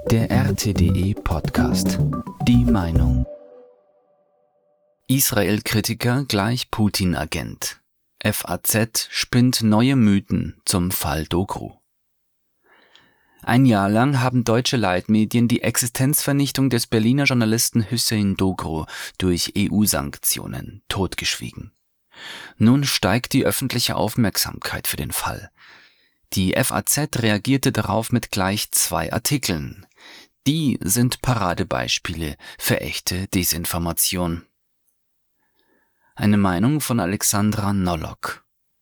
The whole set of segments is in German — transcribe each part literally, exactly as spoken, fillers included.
Der R T D E-Podcast. Die Meinung. Israel-Kritiker gleich Putin-Agent. F A Z spinnt neue Mythen zum Fall Dokru. Ein Jahr lang haben deutsche Leitmedien die Existenzvernichtung des Berliner Journalisten Hüseyin Dokru durch E U-Sanktionen totgeschwiegen. Nun steigt die öffentliche Aufmerksamkeit für den Fall. Die F A Z reagierte darauf mit gleich zwei Artikeln. Die sind Paradebeispiele für echte Desinformation. Eine Meinung von Alexandra Nolok.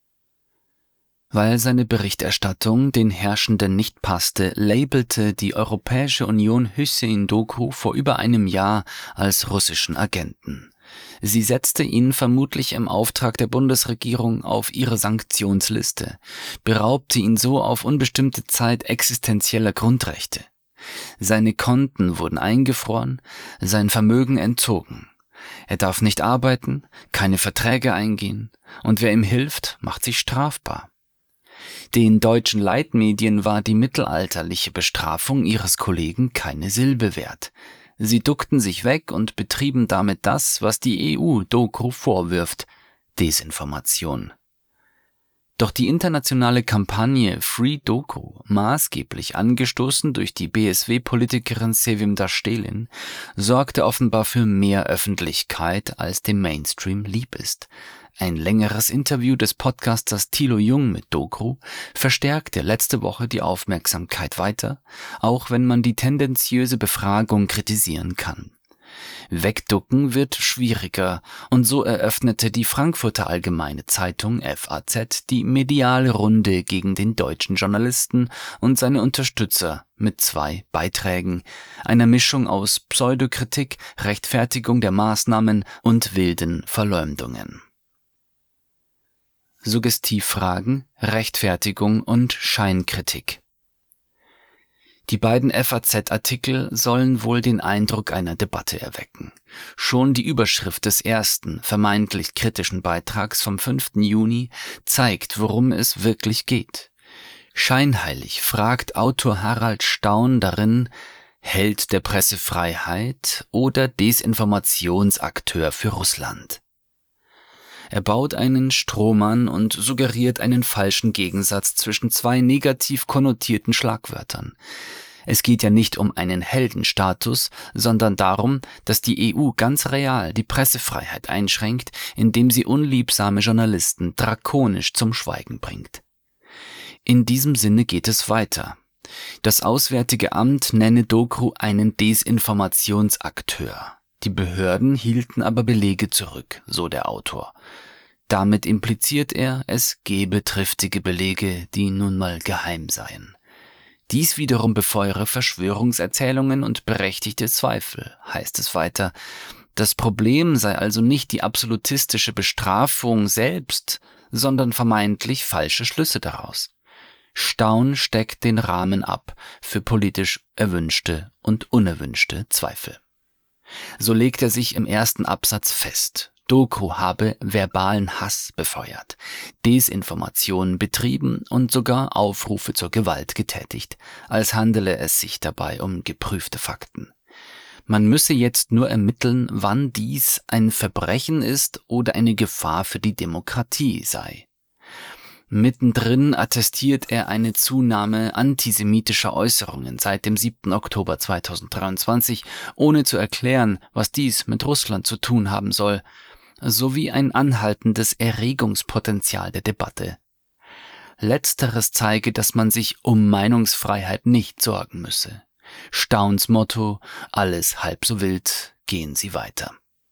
Weil seine Berichterstattung den Herrschenden nicht passte, labelte die Europäische Union Hüseyin Dokru vor über einem Jahr als russischen Agenten. Sie setzte ihn vermutlich im Auftrag der Bundesregierung auf ihre Sanktionsliste, beraubte ihn so auf unbestimmte Zeit existenzieller Grundrechte. Seine Konten wurden eingefroren, sein Vermögen entzogen. Er darf nicht arbeiten, keine Verträge eingehen, und wer ihm hilft, macht sich strafbar. Den deutschen Leitmedien war die mittelalterliche Bestrafung ihres Kollegen keine Silbe wert. Sie duckten sich weg und betrieben damit das, was die E U Dokru vorwirft: Desinformation. Doch die internationale Kampagne Free Dokru, maßgeblich angestoßen durch die B S W-Politikerin Sevim Dashtelin, sorgte offenbar für mehr Öffentlichkeit, als dem Mainstream lieb ist. Ein längeres Interview des Podcasters Thilo Jung mit Dokru verstärkte letzte Woche die Aufmerksamkeit weiter, auch wenn man die tendenziöse Befragung kritisieren kann. Wegducken wird schwieriger, und so eröffnete die Frankfurter Allgemeine Zeitung F A Z die mediale Runde gegen den deutschen Journalisten und seine Unterstützer mit zwei Beiträgen, einer Mischung aus Pseudokritik, Rechtfertigung der Maßnahmen und wilden Verleumdungen. Suggestivfragen, Rechtfertigung und Scheinkritik. Die beiden F A Z-Artikel sollen wohl den Eindruck einer Debatte erwecken. Schon die Überschrift des ersten, vermeintlich kritischen Beitrags vom fünften Juni zeigt, worum es wirklich geht. Scheinheilig fragt Autor Harald Staun darin: Held der Pressefreiheit oder Desinformationsakteur für Russland? Er baut einen Strohmann und suggeriert einen falschen Gegensatz zwischen zwei negativ konnotierten Schlagwörtern. Es geht ja nicht um einen Heldenstatus, sondern darum, dass die E U ganz real die Pressefreiheit einschränkt, indem sie unliebsame Journalisten drakonisch zum Schweigen bringt. In diesem Sinne geht es weiter. Das Auswärtige Amt nenne Dokru einen Desinformationsakteur. Die Behörden hielten aber Belege zurück, so der Autor. Damit impliziert er, es gebe triftige Belege, die nun mal geheim seien. Dies wiederum befeuere Verschwörungserzählungen und berechtigte Zweifel, heißt es weiter. Das Problem sei also nicht die absolutistische Bestrafung selbst, sondern vermeintlich falsche Schlüsse daraus. Staun steckt den Rahmen ab für politisch erwünschte und unerwünschte Zweifel. So legt er sich im ersten Absatz fest: Dokru habe verbalen Hass befeuert, Desinformation betrieben und sogar Aufrufe zur Gewalt getätigt, als handele es sich dabei um geprüfte Fakten. Man müsse jetzt nur ermitteln, wann dies ein Verbrechen ist oder eine Gefahr für die Demokratie sei. Mittendrin attestiert er eine Zunahme antisemitischer Äußerungen seit dem siebten Oktober zweitausenddreiundzwanzig, ohne zu erklären, was dies mit Russland zu tun haben soll, sowie ein anhaltendes Erregungspotenzial der Debatte. Letzteres zeige, dass man sich um Meinungsfreiheit nicht sorgen müsse. Stauns Motto: alles halb so wild, gehen Sie weiter.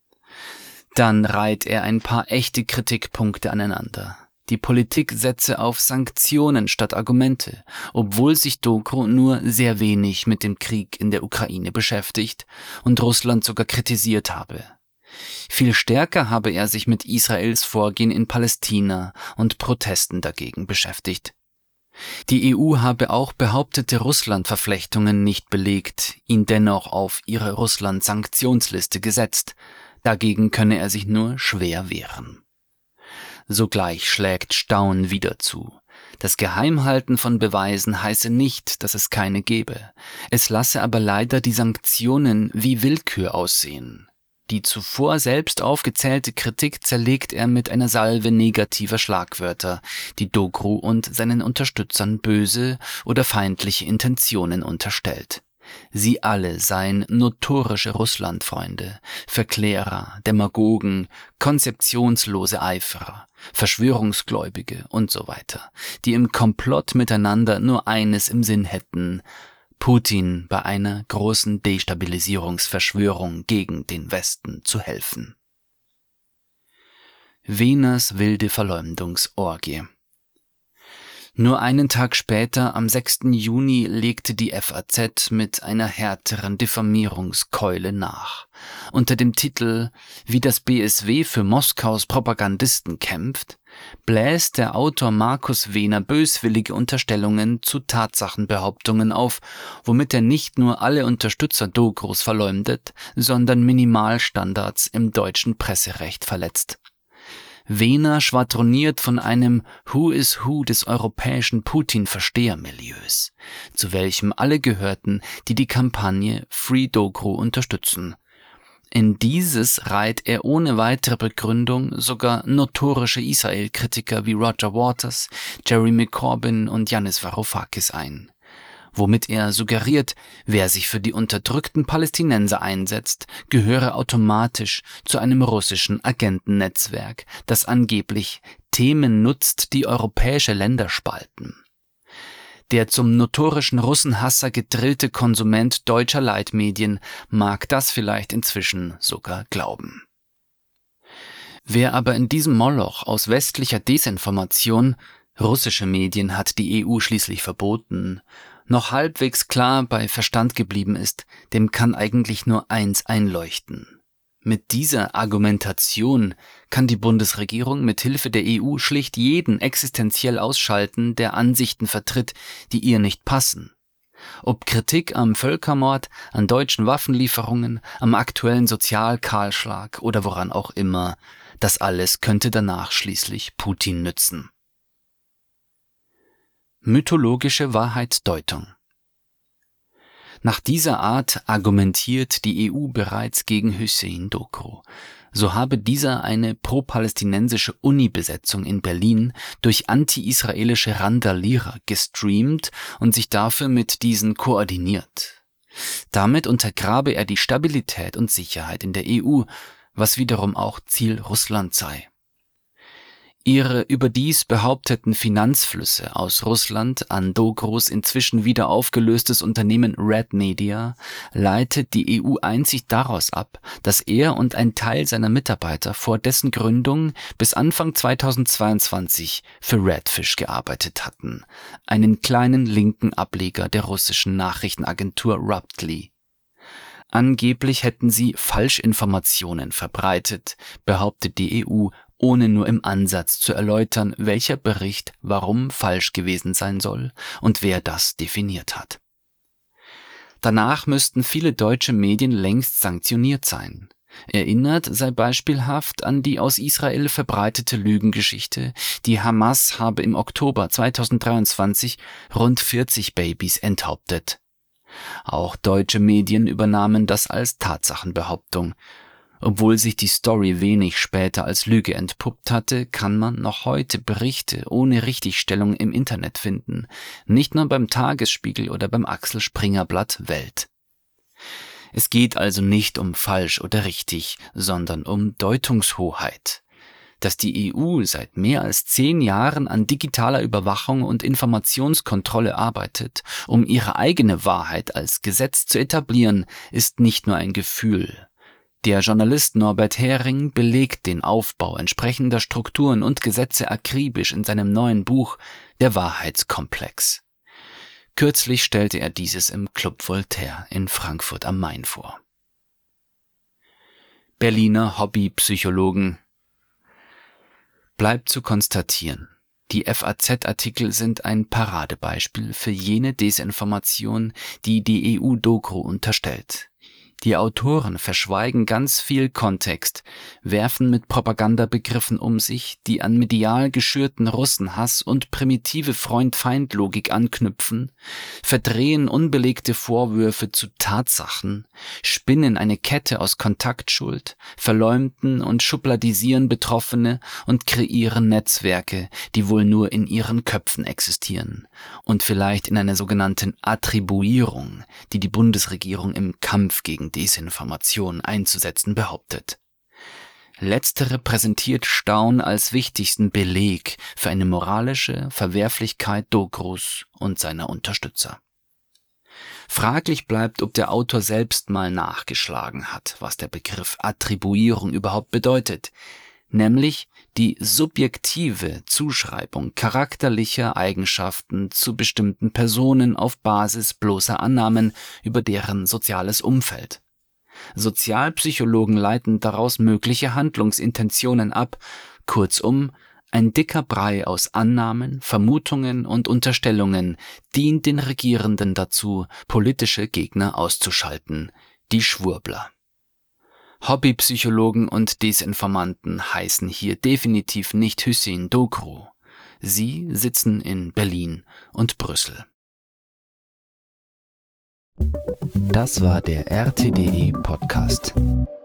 Dann reiht er ein paar echte Kritikpunkte aneinander. Die Politik setze auf Sanktionen statt Argumente, obwohl sich Dokru nur sehr wenig mit dem Krieg in der Ukraine beschäftigt und Russland sogar kritisiert habe. Viel stärker habe er sich mit Israels Vorgehen in Palästina und Protesten dagegen beschäftigt. Die E U habe auch behauptete Russland-Verflechtungen nicht belegt, ihn dennoch auf ihre Russland-Sanktionsliste gesetzt. Dagegen könne er sich nur schwer wehren. Sogleich schlägt Staun wieder zu. Das Geheimhalten von Beweisen heiße nicht, dass es keine gebe. Es lasse aber leider die Sanktionen wie Willkür aussehen. Die zuvor selbst aufgezählte Kritik zerlegt er mit einer Salve negativer Schlagwörter, die Dokru und seinen Unterstützern böse oder feindliche Intentionen unterstellt. Sie alle seien notorische Russlandfreunde, Verklärer, Demagogen, konzeptionslose Eiferer, Verschwörungsgläubige und so weiter, die im Komplott miteinander nur eines im Sinn hätten: Putin bei einer großen Destabilisierungsverschwörung gegen den Westen zu helfen. Wehners wilde Verleumdungsorgie. Nur einen Tag später, am sechsten Juni, legte die F A Z mit einer härteren Diffamierungskeule nach. Unter dem Titel »Wie das B S W für Moskaus Propagandisten kämpft« bläst der Autor Markus Wehner böswillige Unterstellungen zu Tatsachenbehauptungen auf, womit er nicht nur alle Unterstützer Dokrus verleumdet, sondern Minimalstandards im deutschen Presserecht verletzt. Wehner schwadroniert von einem Who is Who des europäischen Putin-Verstehermilieus, zu welchem alle gehörten, die die Kampagne Free Dokru unterstützen. In dieses reiht er ohne weitere Begründung sogar notorische Israel-Kritiker wie Roger Waters, Jeremy Corbyn und Yanis Varoufakis ein, womit er suggeriert, wer sich für die unterdrückten Palästinenser einsetzt, gehöre automatisch zu einem russischen Agentennetzwerk, das angeblich Themen nutzt, die europäische Länder spalten. Der zum notorischen Russenhasser gedrillte Konsument deutscher Leitmedien mag das vielleicht inzwischen sogar glauben. Wer aber in diesem Moloch aus westlicher Desinformation, russische Medien hat die E U schließlich verboten, noch halbwegs klar bei Verstand geblieben ist, dem kann eigentlich nur eins einleuchten: Mit dieser Argumentation kann die Bundesregierung mit Hilfe der E U schlicht jeden existenziell ausschalten, der Ansichten vertritt, die ihr nicht passen. Ob Kritik am Völkermord, an deutschen Waffenlieferungen, am aktuellen Sozialkahlschlag oder woran auch immer, das alles könnte danach schließlich Putin nützen. Mythologische Wahrheitsdeutung. Nach dieser Art argumentiert die E U bereits gegen Hüseyin Dokru. So habe dieser eine pro-palästinensische Uni-Besetzung in Berlin durch anti-israelische Randalierer gestreamt und sich dafür mit diesen koordiniert. Damit untergrabe er die Stabilität und Sicherheit in der E U, was wiederum auch Ziel Russlands sei. Ihre überdies behaupteten Finanzflüsse aus Russland an Dokrus inzwischen wieder aufgelöstes Unternehmen Red Media leitet die E U einzig daraus ab, dass er und ein Teil seiner Mitarbeiter vor dessen Gründung bis Anfang zweitausendzweiundzwanzig für Redfish gearbeitet hatten, einen kleinen linken Ableger der russischen Nachrichtenagentur Ruptly. Angeblich hätten sie Falschinformationen verbreitet, behauptet die E U, ohne nur im Ansatz zu erläutern, welcher Bericht warum falsch gewesen sein soll und wer das definiert hat. Danach müssten viele deutsche Medien längst sanktioniert sein. Erinnert sei beispielhaft an die aus Israel verbreitete Lügengeschichte, die Hamas habe im Oktober zweitausenddreiundzwanzig rund vierzig Babys enthauptet. Auch deutsche Medien übernahmen das als Tatsachenbehauptung. Obwohl sich die Story wenig später als Lüge entpuppt hatte, kann man noch heute Berichte ohne Richtigstellung im Internet finden, nicht nur beim Tagesspiegel oder beim Axel Springer Blatt Welt. Es geht also nicht um falsch oder richtig, sondern um Deutungshoheit. Dass die E U seit mehr als zehn Jahren an digitaler Überwachung und Informationskontrolle arbeitet, um ihre eigene Wahrheit als Gesetz zu etablieren, ist nicht nur ein Gefühl. Der Journalist Norbert Hering belegt den Aufbau entsprechender Strukturen und Gesetze akribisch in seinem neuen Buch »Der Wahrheitskomplex«. Kürzlich stellte er dieses im Club Voltaire in Frankfurt am Main vor. Berliner Hobbypsychologen. Bleibt zu konstatieren, die F A Z-Artikel sind ein Paradebeispiel für jene Desinformation, die die E U Dokru unterstellt. Die Autoren verschweigen ganz viel Kontext, werfen mit Propagandabegriffen um sich, die an medial geschürten Russenhass und primitive Freund-Feind-Logik anknüpfen, verdrehen unbelegte Vorwürfe zu Tatsachen, spinnen eine Kette aus Kontaktschuld, verleumden und schubladisieren Betroffene und kreieren Netzwerke, die wohl nur in ihren Köpfen existieren und vielleicht in einer sogenannten Attribuierung, die die Bundesregierung im Kampf gegen Desinformation einzusetzen behauptet. Letztere präsentiert Staun als wichtigsten Beleg für eine moralische Verwerflichkeit Doku's und seiner Unterstützer. Fraglich bleibt, ob der Autor selbst mal nachgeschlagen hat, was der Begriff Attribuierung überhaupt bedeutet, nämlich die subjektive Zuschreibung charakterlicher Eigenschaften zu bestimmten Personen auf Basis bloßer Annahmen über deren soziales Umfeld. Sozialpsychologen leiten daraus mögliche Handlungsintentionen ab, kurzum, ein dicker Brei aus Annahmen, Vermutungen und Unterstellungen dient den Regierenden dazu, politische Gegner auszuschalten, die Schwurbler. Hobbypsychologen und Desinformanten heißen hier definitiv nicht Hüseyin Dokru. Sie sitzen in Berlin und Brüssel. Das war der R T D E Podcast.